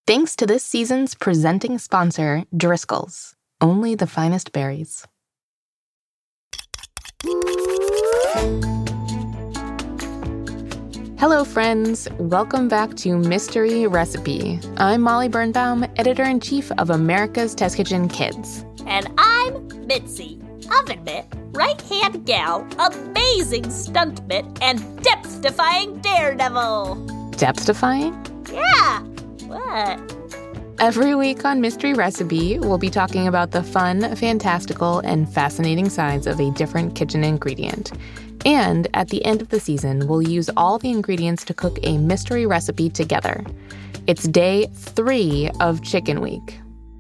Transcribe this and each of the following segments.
Thanks to this season's presenting sponsor, Driscoll's. Only the finest berries. Hello, friends. Welcome back to Mystery Recipe. I'm Molly Birnbaum, Editor-in-Chief of America's Test Kitchen Kids. And I'm Mitzi, oven mitt, right-hand gal, amazing stunt mitt, and depth-defying daredevil. Depth-defying? Yeah. What? Every week on Mystery Recipe, we'll be talking about the fun, fantastical, and fascinating sides of a different kitchen ingredient. And at the end of the season, we'll use all the ingredients to cook a mystery recipe together. It's day 3 of Chicken Week.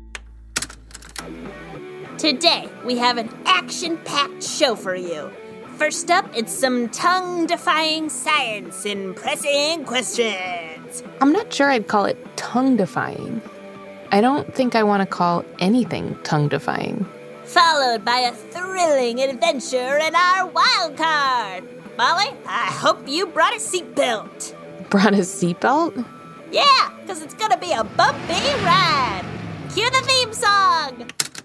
Today, we have an action-packed show for you. First up, it's some tongue-defying science and pressing questions. I'm not sure I'd call it tongue-defying. I don't think I want to call anything tongue-defying. Followed by a thrilling adventure in our wild card. Molly, I hope you brought a seatbelt. Brought a seatbelt? Yeah, because it's going to be a bumpy ride. Cue the theme song.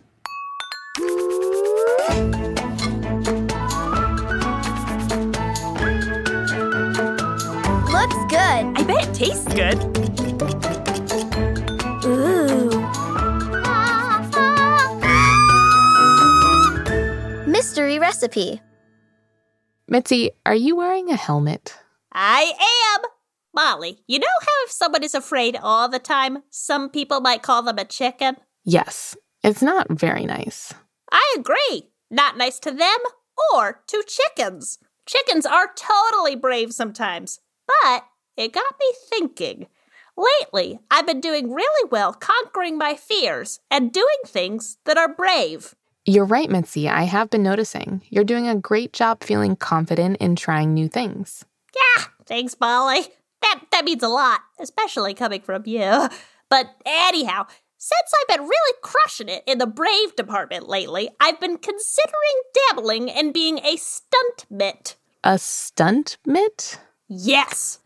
Looks good. I bet it tastes good. Ooh. Mystery recipe. Mitzi, are you wearing a helmet? I am. Molly, you know how if someone is afraid all the time, some people might call them a chicken? Yes. It's not very nice. I agree. Not nice to them or to chickens. Chickens are totally brave sometimes. But it got me thinking. Lately, I've been doing really well conquering my fears and doing things that are brave. You're right, Mitzi. I have been noticing. You're doing a great job feeling confident in trying new things. Yeah, thanks, Molly. That means a lot, especially coming from you. But anyhow, since I've been really crushing it in the brave department lately, I've been considering dabbling in being a stunt mitt. A stunt mitt? Yes.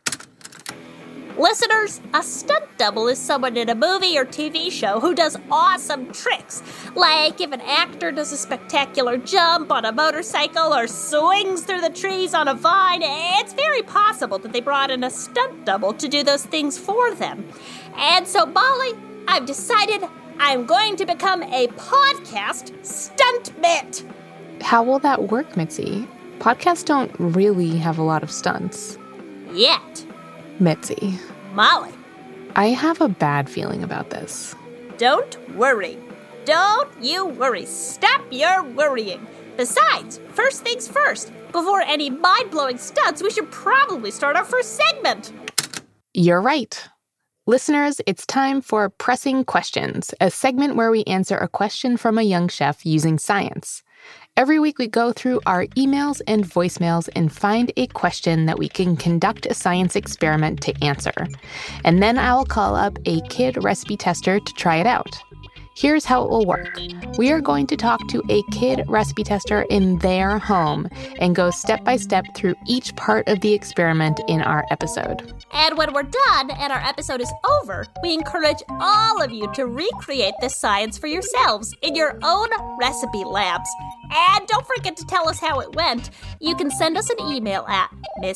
Listeners, a stunt double is someone in a movie or TV show who does awesome tricks. Like if an actor does a spectacular jump on a motorcycle or swings through the trees on a vine, it's very possible that they brought in a stunt double to do those things for them. And so, Molly, I've decided I'm going to become a podcast stunt mitt. How will that work, Mitzi? Podcasts don't really have a lot of stunts. Yet. Mitzi. Molly. I have a bad feeling about this. Don't worry. Don't you worry. Stop your worrying. Besides, first things first, before any mind-blowing stunts, we should probably start our first segment. You're right. Listeners, it's time for Pressing Questions, a segment where we answer a question from a young chef using science. Every week we go through our emails and voicemails and find a question that we can conduct a science experiment to answer. And then I'll call up a kid recipe tester to try it out. Here's how it will work. We are going to talk to a kid recipe tester in their home and go step by step through each part of the experiment in our episode. And when we're done and our episode is over, we encourage all of you to recreate this science for yourselves in your own recipe labs. And don't forget to tell us how it went. You can send us an email at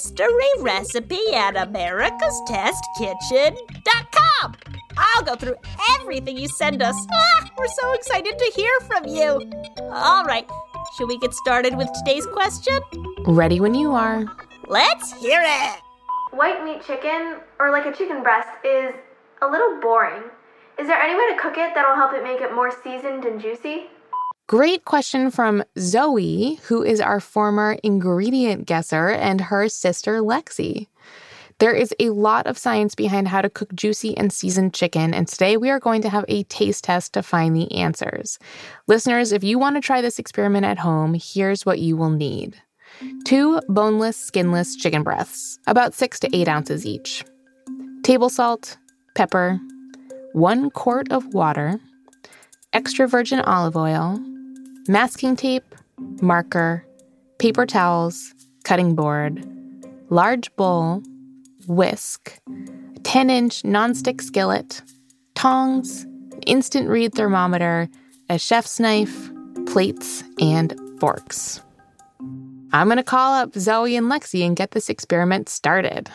mysteryrecipe@americastestkitchen.com. I'll go through everything you send us. We're so excited to hear from you. All right, should we get started with today's question? Ready when you are. Let's hear it. White meat chicken, or like a chicken breast, is a little boring. Is there any way to cook it that'll help it make it more seasoned and juicy? Great question from Zoe, who is our former ingredient guesser, and her sister Lexi. There is a lot of science behind how to cook juicy and seasoned chicken, and today we are going to have a taste test to find the answers. Listeners, if you want to try this experiment at home, here's what you will need. 2 boneless, skinless chicken breasts, about 6 to 8 ounces each. Table salt, pepper, 1 quart of water, extra virgin olive oil, masking tape, marker, paper towels, cutting board, large bowl, whisk, 10-inch nonstick skillet, tongs, an instant read thermometer, a chef's knife, plates, and forks. I'm going to call up Zoe and Lexi and get this experiment started.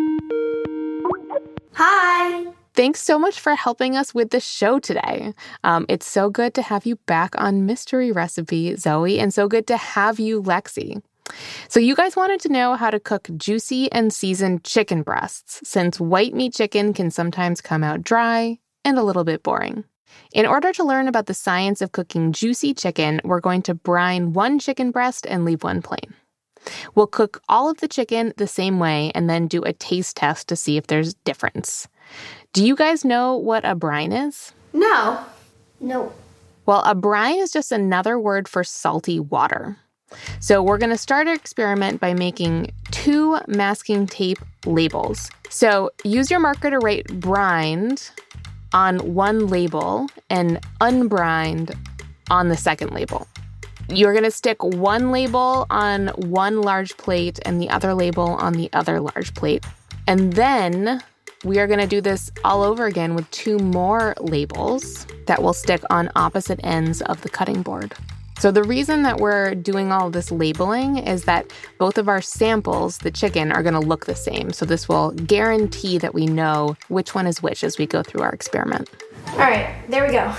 Hi! Thanks so much for helping us with the show today. It's so good to have you back on Mystery Recipe, Zoe, and so good to have you, Lexi. So you guys wanted to know how to cook juicy and seasoned chicken breasts, since white meat chicken can sometimes come out dry and a little bit boring. In order to learn about the science of cooking juicy chicken, we're going to brine one chicken breast and leave one plain. We'll cook all of the chicken the same way and then do a taste test to see if there's difference. Do you guys know what a brine is? No. No. Well, a brine is just another word for salty water. So we're going to start our experiment by making 2 masking tape labels. So use your marker to write brined on one label and unbrined on the second label. You're going to stick one label on one large plate and the other label on the other large plate. And then we are going to do this all over again with 2 more labels that will stick on opposite ends of the cutting board. So the reason that we're doing all of this labeling is that both of our samples, the chicken, are going to look the same. So this will guarantee that we know which one is which as we go through our experiment. All right, there we go.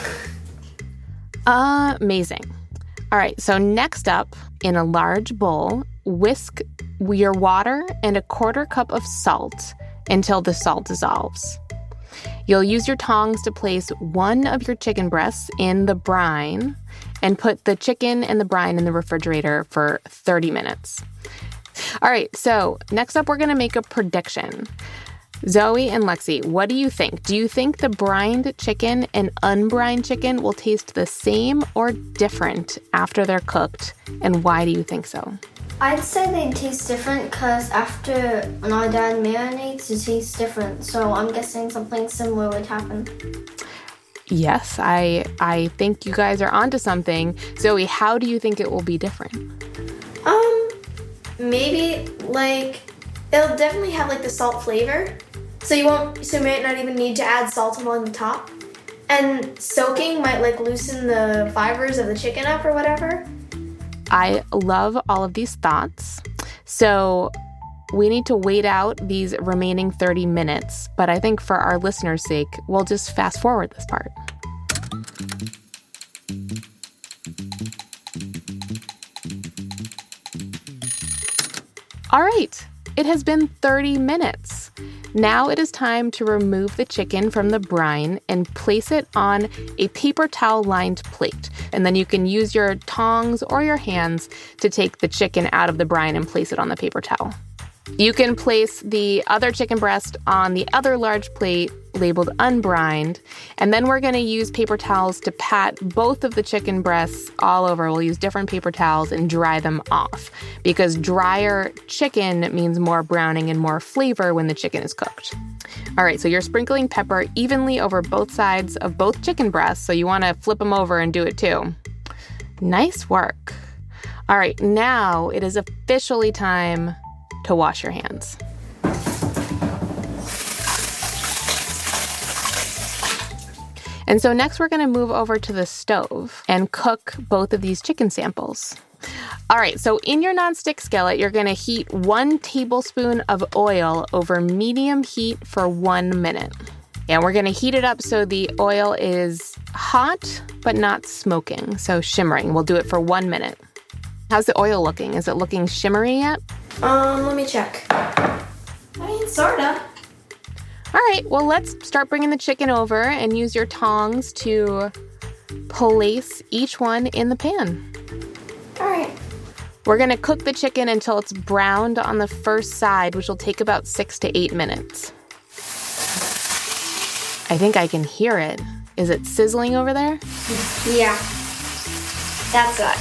Amazing. All right, so next up, in a large bowl, whisk your water and a 1/4 cup of salt until the salt dissolves. You'll use your tongs to place one of your chicken breasts in the brine and put the chicken and the brine in the refrigerator for 30 minutes. All right, so next up, we're going to make a prediction. Zoe and Lexi, what do you think? Do you think the brined chicken and unbrined chicken will taste the same or different after they're cooked? And why do you think so? I'd say they taste different because after when our dad marinates, it tastes different. So I'm guessing something similar would happen. Yes, I think you guys are onto something. Zoe, how do you think it will be different? Maybe it'll definitely have the so you might not even need to add salt along the top. And soaking might loosen the fibers of the chicken up or whatever. I love all of these thoughts. So we need to wait out these remaining 30 minutes, but I think for our listeners' sake, we'll just fast forward this part. All right, it has been 30 minutes. Now it is time to remove the chicken from the brine and place it on a paper towel-lined plate. And then you can use your tongs or your hands to take the chicken out of the brine and place it on the paper towel. You can place the other chicken breast on the other large plate labeled unbrined, and then we're going to use paper towels to pat both of the chicken breasts all over. We'll use different paper towels and dry them off, because drier chicken means more browning and more flavor when the chicken is cooked. All right, so you're sprinkling pepper evenly over both sides of both chicken breasts, so you want to flip them over and do it too. Nice work. All right, now it is officially time to wash your hands. And so next we're going to move over to the stove and cook both of these chicken samples. All right, so in your nonstick skillet, you're going to heat 1 tablespoon of oil over medium heat for 1 minute. And we're going to heat it up so the oil is hot but not smoking, so shimmering. We'll do it for 1 minute. How's the oil looking? Is it looking shimmery yet? Let me check. Sorta. All right, well, let's start bringing the chicken over and use your tongs to place each one in the pan. All right. We're going to cook the chicken until it's browned on the first side, which will take about 6 to 8 minutes. I think I can hear it. Is it sizzling over there? Yeah. That's good.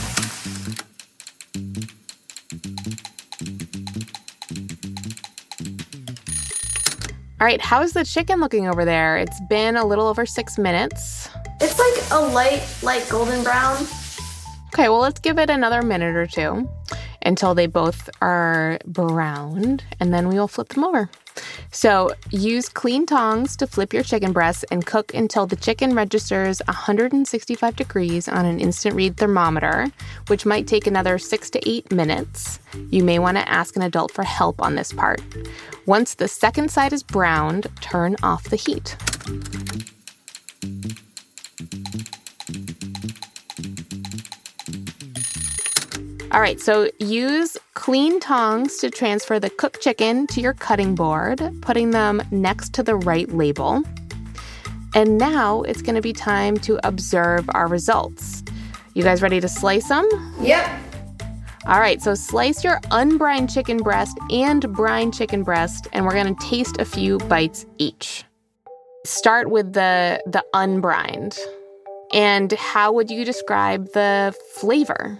All right, how's the chicken looking over there? It's been a little over 6 minutes. It's a light golden brown. Okay, well, let's give it another minute or two. until they both are browned, and then we will flip them over. So use clean tongs to flip your chicken breasts and cook until the chicken registers 165 degrees on an instant read thermometer, which might take another 6 to 8 minutes. You may want to ask an adult for help on this part. Once the second side is browned, turn off the heat. All right, so use clean tongs to transfer the cooked chicken to your cutting board, putting them next to the right label. And now it's going to be time to observe our results. You guys ready to slice them? Yep. All right, so slice your unbrined chicken breast and brined chicken breast, and we're going to taste a few bites each. Start with the unbrined. And how would you describe the flavor?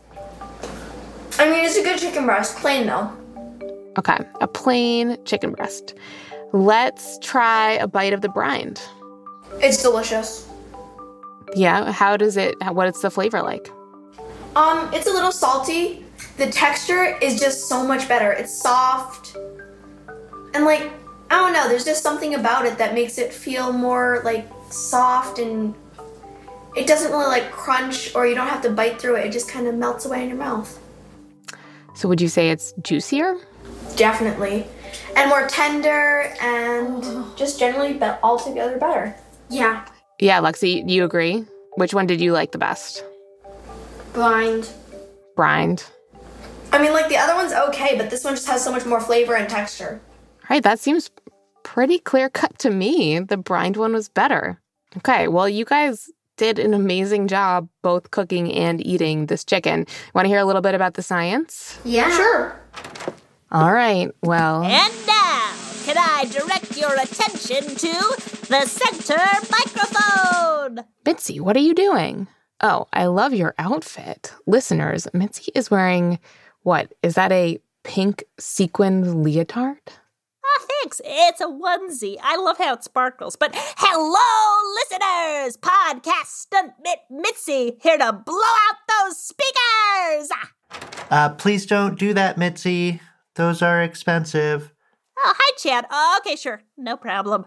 I mean, it's a good chicken breast, plain though. Okay, a plain chicken breast. Let's try a bite of the brined. It's delicious. Yeah, what is the flavor like? It's a little salty. The texture is just so much better. It's soft. And I don't know, there's just something about it that makes it feel more soft, and it doesn't really crunch, or you don't have to bite through it. It just kind of melts away in your mouth. So would you say it's juicier? Definitely. And more tender, and just generally altogether better. Yeah. Yeah, Lexi, do you agree? Which one did you like the best? Brined. Brined. I mean, the other one's okay, but this one just has so much more flavor and texture. All right, that seems pretty clear-cut to me. The brined one was better. Okay, well, you guys did an amazing job both cooking and eating this chicken. Want to hear a little bit about the science? Yeah. Sure. All right, well... And now, can I direct your attention to the center microphone? Mitzi, what are you doing? Oh, I love your outfit. Listeners, Mitzi is wearing, what? Is that a pink sequined leotard? Oh, thanks. It's a onesie. I love how it sparkles. But hello, listeners! Podcast Stunt Mitzi here to blow out those speakers! Please don't do that, Mitzi. Those are expensive. Oh, hi, Chad. Okay, sure. No problem.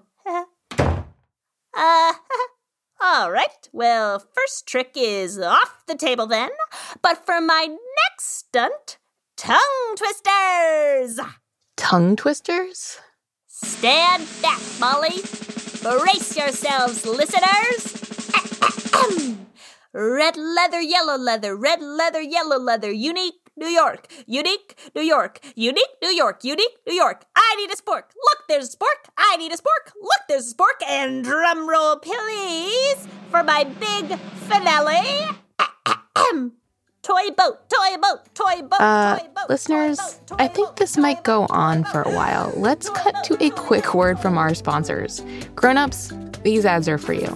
All right. Well, first trick is off the table then. But for my next stunt, tongue twisters! Tongue twisters? Stand back, Molly. Brace yourselves, listeners. Red leather, yellow leather, red leather, yellow leather, unique New York, unique New York, unique New York, unique New York. I need a spork. Look, there's a spork. I need a spork. Look, there's a spork. And drum roll, please, for my big finale. Toy boat, toy boat, toy boat, toy boat. Listeners, toy boat, I think this might go on for a while. Let's cut to a quick word from our sponsors. Grown-ups, these ads are for you.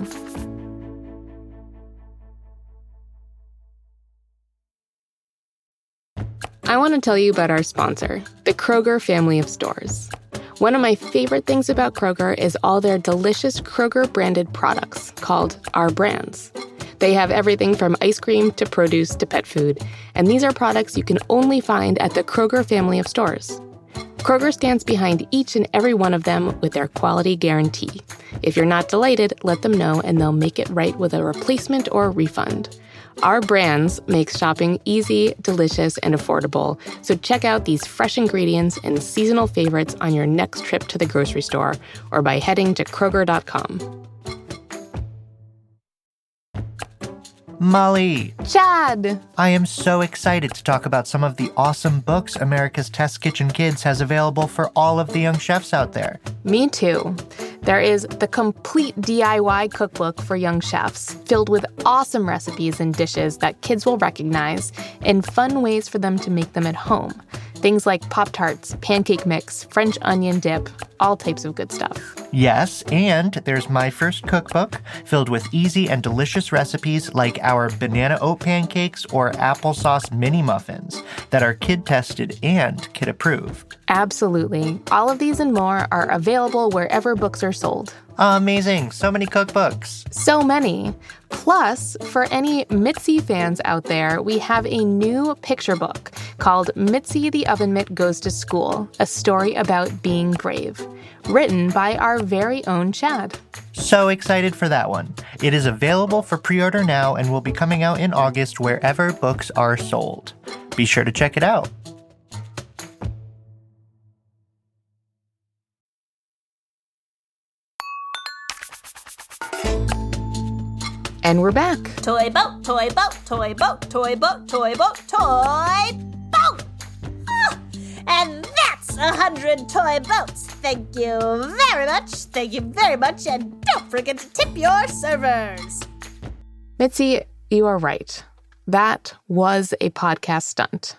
I want to tell you about our sponsor, the Kroger family of stores. One of my favorite things about Kroger is all their delicious Kroger-branded products called Our Brands. They have everything from ice cream to produce to pet food, and these are products you can only find at the Kroger family of stores. Kroger stands behind each and every one of them with their quality guarantee. If you're not delighted, let them know and they'll make it right with a replacement or refund. Our Brands make shopping easy, delicious, and affordable, so check out these fresh ingredients and seasonal favorites on your next trip to the grocery store or by heading to Kroger.com. Molly, Chad! I am so excited to talk about some of the awesome books America's Test Kitchen Kids has available for all of the young chefs out there. Me too. There is the complete DIY cookbook for young chefs, filled with awesome recipes and dishes that kids will recognize and fun ways for them to make them at home. Things like Pop-Tarts, pancake mix, French onion dip, all types of good stuff. Yes, and there's my first cookbook filled with easy and delicious recipes like our banana oat pancakes or applesauce mini muffins that are kid-tested and kid-approved. Absolutely. All of these and more are available wherever books are sold. Amazing. So many cookbooks. So many. Plus, for any Mitzi fans out there, we have a new picture book called Mitzi the Oven Mitt Goes to School, a story about being brave, written by our very own Chad. So excited for that one. It is available for pre-order now and will be coming out in August wherever books are sold. Be sure to check it out. And we're back. Toy boat, toy boat, toy boat, toy boat, toy boat, toy boat. Ah, and that's 100 toy boats. Thank you very much. Thank you very much. And don't forget to tip your servers. Mitzi, you are right. That was a podcast stunt.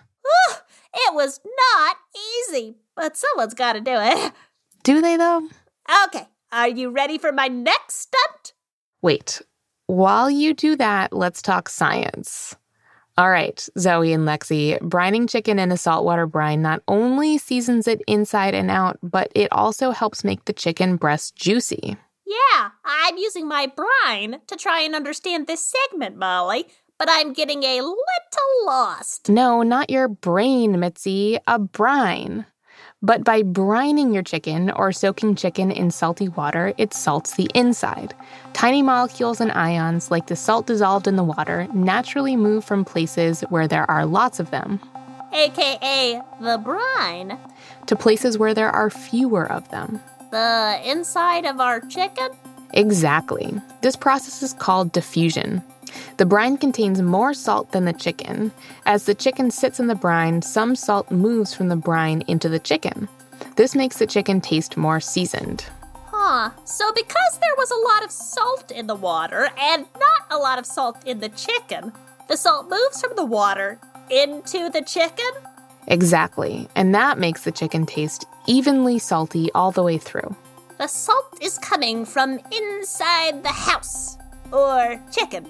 It was not easy, but someone's got to do it. Do they, though? Okay, are you ready for my next stunt? Wait. While you do that, let's talk science. All right, Zoe and Lexi, brining chicken in a saltwater brine not only seasons it inside and out, but it also helps make the chicken breast juicy. Yeah, I'm using my brine to try and understand this segment, Molly, but I'm getting a little lost. No, not your brain, Mitzi, a brine. But by brining your chicken or soaking chicken in salty water, it salts the inside. Tiny molecules and ions, like the salt dissolved in the water, naturally move from places where there are lots of them, AKA the brine, to places where there are fewer of them. the inside of our chicken. Exactly. This process is called diffusion. The brine contains more salt than the chicken. As the chicken sits in the brine, some salt moves from the brine into the chicken. This makes the chicken taste more seasoned. So because there was a lot of salt in the water and not a lot of salt in the chicken, the salt moves from the water into the chicken? Exactly. And that makes the chicken taste evenly salty all the way through. The salt is coming from inside the house. Or chicken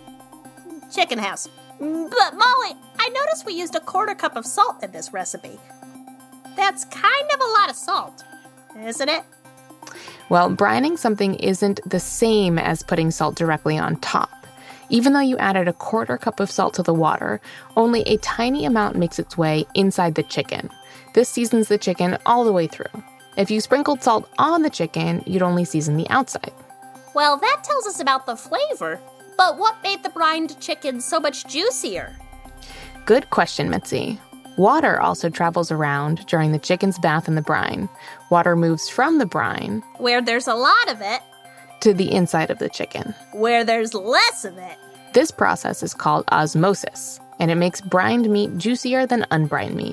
house. But Molly, I noticed we used a 1/4 cup of salt in this recipe. That's kind of a lot of salt, isn't it? Well, brining something isn't the same as putting salt directly on top. Even though you added a 1/4 cup of salt to the water, only a tiny amount makes its way inside the chicken. This seasons the chicken all the way through. If you sprinkled salt on the chicken, you'd only season the outside. Well, that tells us about the flavor. But what made the brined chicken so much juicier? Good question, Mitzi. Water also travels around during the chicken's bath in the brine. Water moves from the brine, Where there's a lot of it, to the inside of the chicken. where there's less of it. This process is called osmosis, and it makes brined meat juicier than unbrined meat.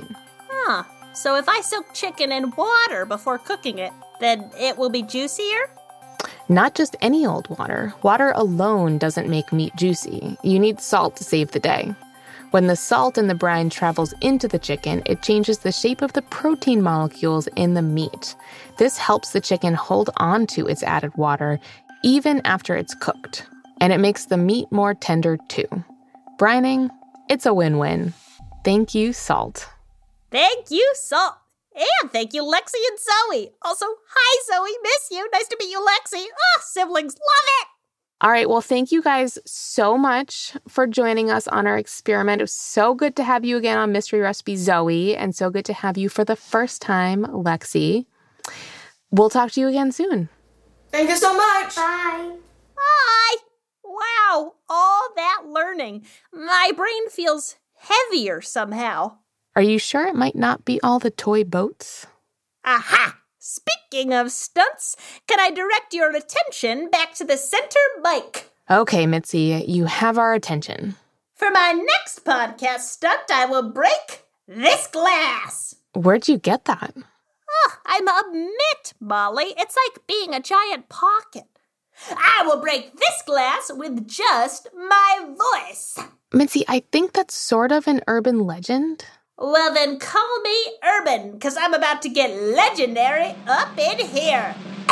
So if I soak chicken in water before cooking it, then it will be juicier? Not just any old water. Water alone doesn't make meat juicy. You need salt to save the day. When the salt in the brine travels into the chicken, it changes the shape of the protein molecules in the meat. This helps the chicken hold on to its added water even after it's cooked. And it makes the meat more tender too. Brining, it's a win-win. Thank you, salt. Thank you, Salt. And thank you, Lexi and Zoe. Also, hi, Zoe. Miss you. Nice to meet you, Lexi. Siblings. Love it. All right, well, thank you guys so much for joining us on our experiment. It was so good to have you again on Mystery Recipe, Zoe, and so good to have you for the first time, Lexi. We'll talk to you again soon. Thank you so much. Bye. Hi. Wow, all that learning. My brain feels heavier somehow. Are you sure it might not be all the toy boats? Aha! Speaking of stunts, can I direct your attention back to the center mic? Okay, Mitzi, you have our attention. For my next podcast stunt, I will break this glass. Where'd you get that? I'm a mitt, Molly. It's like being a giant pocket. I will break this glass with just my voice. Mitzi, I think that's sort of an urban legend. Well, then call me Urban, because I'm about to get legendary up in here.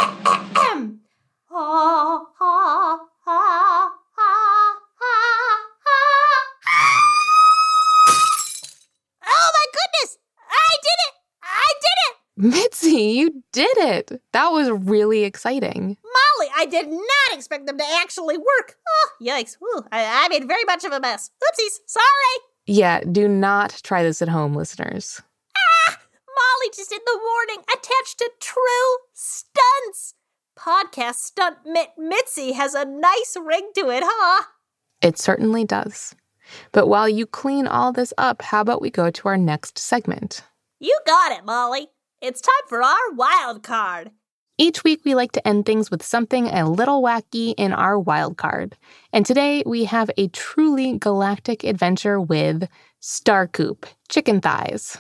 Oh, my goodness! I did it! I did it! Mitzi, you did it! That was really exciting. Molly, I did not expect them to actually work. Oh, yikes. Ooh, I made very much of a mess. Oopsies. Sorry. Yeah, do not try this at home, listeners. Molly just in the warning attached to true stunts. Podcast stunt Mitzi has a nice ring to it, huh? It certainly does. But while you clean all this up, how about we go to our next segment? You got it, Molly. It's time for our wild card. Each week, we like to end things with something a little wacky in our wild card. And today, we have a truly galactic adventure with Star Coop chicken thighs.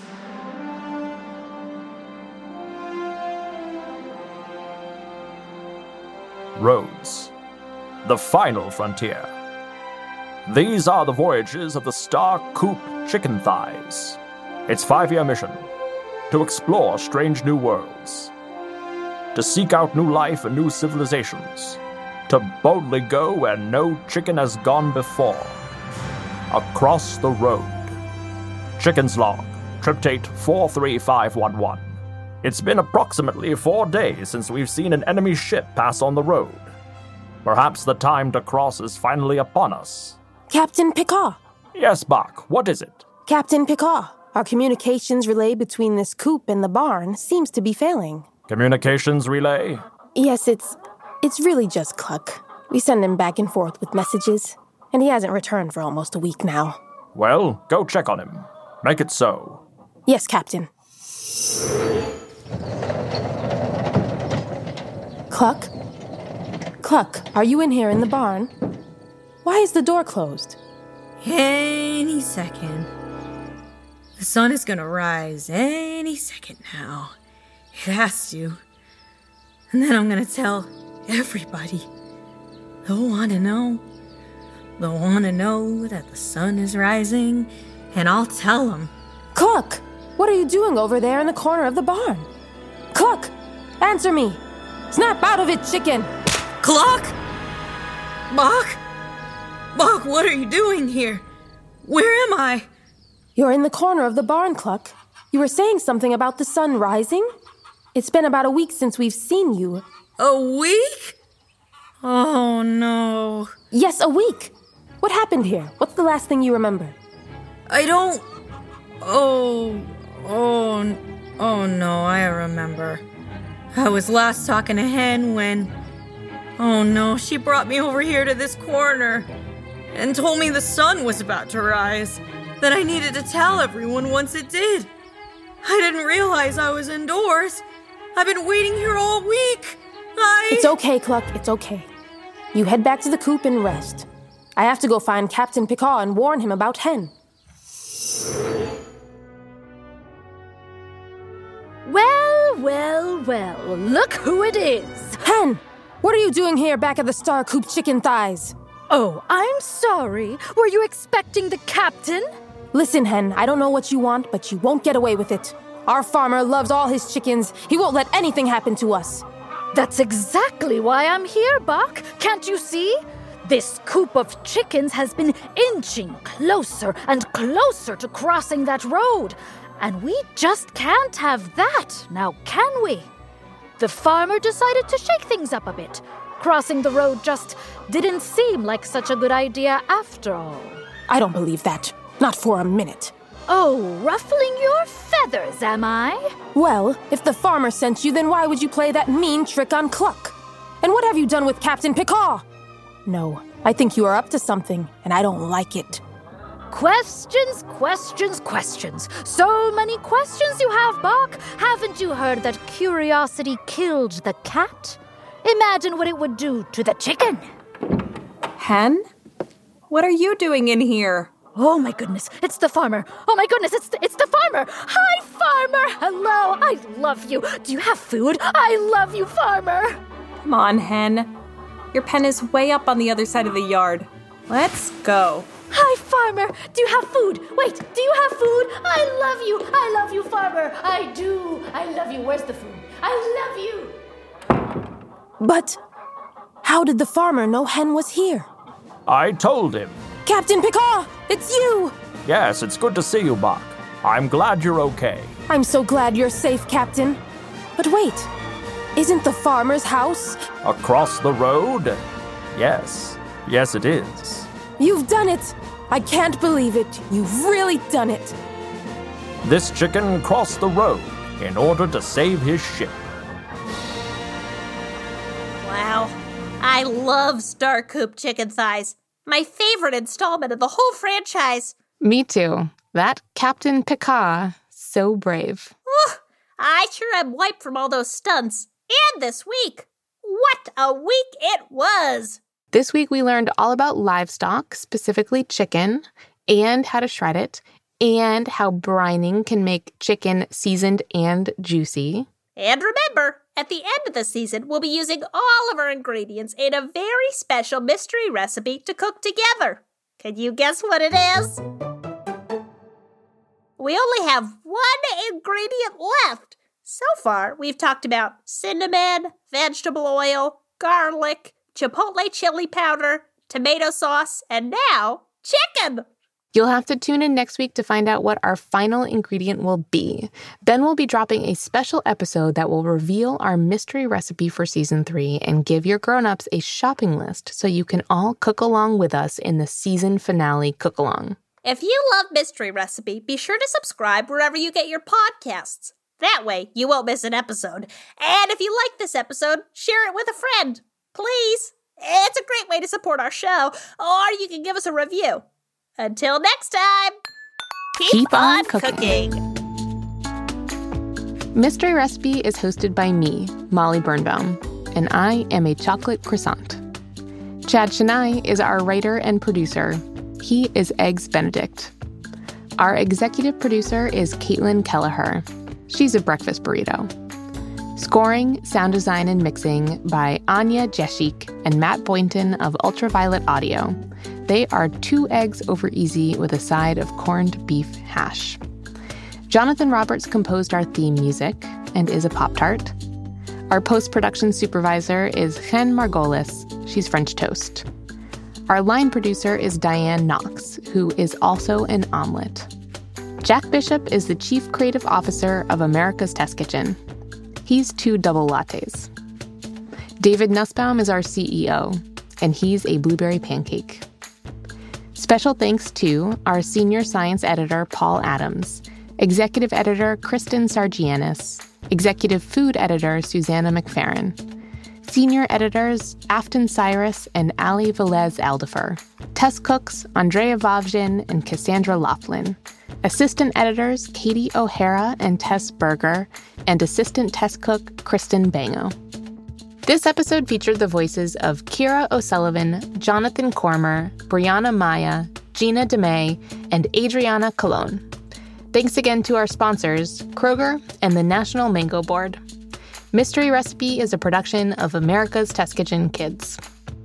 Roads. The final frontier. These are the voyages of the Star Coop chicken thighs. Its 5-year mission: to explore strange new worlds, to seek out new life and new civilizations, to boldly go where no chicken has gone before. Across the road. Chicken's log, trip date 43511. It's been approximately 4 days since we've seen an enemy ship pass on the road. Perhaps the time to cross is finally upon us. Captain Picard. Yes, Bach, what is it? Captain Picard, our communications relay between this coop and the barn seems to be failing. Communications relay? Yes, it's really just Cluck. We send him back and forth with messages, and he hasn't returned for almost a week now. Well, go check on him. Make it so. Yes, Captain. Cluck? Cluck, are you in here in the barn? Why is the door closed? Any second. The sun is gonna rise any second now. It has to. And then I'm gonna tell everybody. They'll wanna know. They'll wanna know that the sun is rising, and I'll tell them. Cluck! What are you doing over there in the corner of the barn? Cluck! Answer me! Snap out of it, chicken! Cluck! Bach! Bach, what are you doing here? Where am I? You're in the corner of the barn, Cluck. You were saying something about the sun rising? It's been about a week since we've seen you. A week? Oh, no. Yes, a week. What happened here? What's the last thing you remember? I don't... Oh, no, I remember. I was last talking to Hen when... Oh, no, she brought me over here to this corner and told me the sun was about to rise, that I needed to tell everyone once it did. I didn't realize I was indoors. I've been waiting here all week. It's okay, Cluck, it's okay. You head back to the coop and rest. I have to go find Captain Picard and warn him about Hen. Well, look who it is. Hen, what are you doing here back at the Star Coop chicken thighs? Oh, I'm sorry. Were you expecting the captain? Listen, Hen, I don't know what you want, but you won't get away with it. Our farmer loves all his chickens. He won't let anything happen to us. That's exactly why I'm here, Bach. Can't you see? This coop of chickens has been inching closer and closer to crossing that road. And we just can't have that, now can we? The farmer decided to shake things up a bit. Crossing the road just didn't seem like such a good idea after all. I don't believe that. Not for a minute. Oh, ruffling your feathers, am I? Well, if the farmer sent you, then why would you play that mean trick on Cluck? And what have you done with Captain Picard? No, I think you are up to something, and I don't like it. Questions. So many questions you have, Bach. Haven't you heard that curiosity killed the cat? Imagine what it would do to the chicken. Hen? What are you doing in here? Oh my goodness, it's the farmer. Oh my goodness, it's the farmer. Hi, farmer. Hello, I love you. Do you have food? I love you, farmer. Come on, Hen. Your pen is way up on the other side of the yard. Let's go. Hi, farmer. Do you have food? Wait, do you have food? I love you, farmer. I do. I love you. Where's the food? I love you. But how did the farmer know Hen was here? I told him. Captain Picard, it's you! Yes, it's good to see you, Bach. I'm glad you're okay. I'm so glad you're safe, Captain. But wait, isn't the farmer's house? Across the road? Yes. Yes, it is. You've done it! I can't believe it. You've really done it. This chicken crossed the road in order to save his ship. Wow. I love Star Coop chicken thighs. My favorite installment of the whole franchise. Me too. That Captain Picard, so brave. I sure am wiped from all those stunts. And this week. What a week it was! This week we learned all about livestock, specifically chicken, and how to shred it, and how brining can make chicken seasoned and juicy. And remember, at the end of the season, we'll be using all of our ingredients in a very special mystery recipe to cook together. Can you guess what it is? We only have one ingredient left. So far, we've talked about cinnamon, vegetable oil, garlic, chipotle chili powder, tomato sauce, and now, chicken! You'll have to tune in next week to find out what our final ingredient will be. Then we'll be dropping a special episode that will reveal our mystery recipe for Season 3 and give your grown-ups a shopping list so you can all cook along with us in the season finale cook-along. If you love Mystery Recipe, be sure to subscribe wherever you get your podcasts. That way, you won't miss an episode. And if you like this episode, share it with a friend. Please. It's a great way to support our show, or you can give us a review. Until next time, keep on cooking. Mystery Recipe is hosted by me, Molly Birnbaum, and I am a chocolate croissant. Chad Chennai is our writer and producer. He is Eggs Benedict. Our executive producer is Caitlin Kelleher. She's a breakfast burrito. Scoring, sound design, and mixing by Anya Jeshik and Matt Boynton of Ultraviolet Audio. They are 2 eggs over easy with a side of corned beef hash. Jonathan Roberts composed our theme music and is a Pop-Tart. Our post-production supervisor is Chen Margolis. She's French toast. Our line producer is Diane Knox, who is also an omelet. Jack Bishop is the Chief Creative Officer of America's Test Kitchen. He's 2 double lattes. David Nussbaum is our CEO, and he's a blueberry pancake. Special thanks to our senior science editor, Paul Adams, executive editor, Kristen Sargianis, executive food editor, Susanna McFerrin, senior editors, Afton Cyrus and Ali Velez Aldifer, test cooks, Andrea Vavjin and Cassandra Laughlin, assistant editors, Katie O'Hara and Tess Berger, and assistant test cook, Kristen Bango. This episode featured the voices of Kira O'Sullivan, Jonathan Cormer, Brianna Maya, Gina DeMay, and Adriana Colon. Thanks again to our sponsors, Kroger and the National Mango Board. Mystery Recipe is a production of America's Test Kitchen Kids.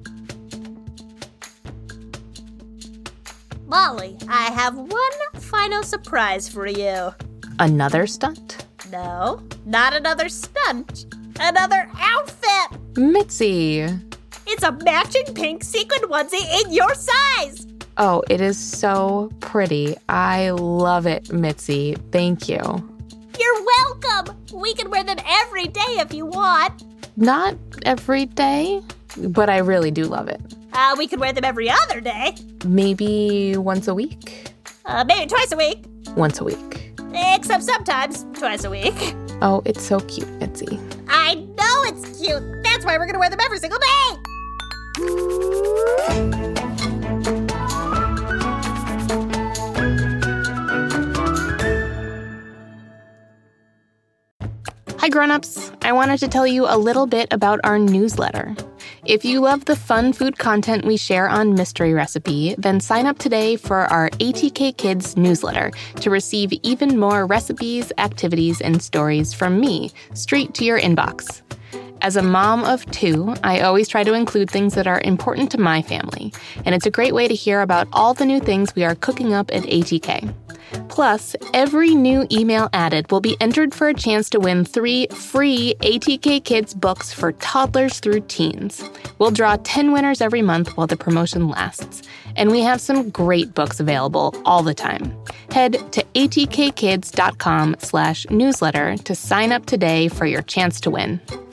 Molly, I have one final surprise for you. Another stunt? No, not another stunt. Another outfit! Mitzi! It's a matching pink sequin onesie in your size! Oh, it is so pretty. I love it, Mitzi. Thank you. You're welcome! We can wear them every day if you want. Not every day, but I really do love it. We could wear them every other day. Maybe once a week? Maybe twice a week. Once a week. Except sometimes twice a week. Oh, it's so cute, Mitzi. I know it's cute. That's why we're going to wear them every single day. Hi, grown-ups. I wanted to tell you a little bit about our newsletter. If you love the fun food content we share on Mystery Recipe, then sign up today for our ATK Kids newsletter to receive even more recipes, activities, and stories from me straight to your inbox. As a mom of 2, I always try to include things that are important to my family, and it's a great way to hear about all the new things we are cooking up at ATK. Plus, every new email added will be entered for a chance to win 3 free ATK Kids books for toddlers through teens. We'll draw 10 winners every month while the promotion lasts. And we have some great books available all the time. Head to atkkids.com/newsletter to sign up today for your chance to win.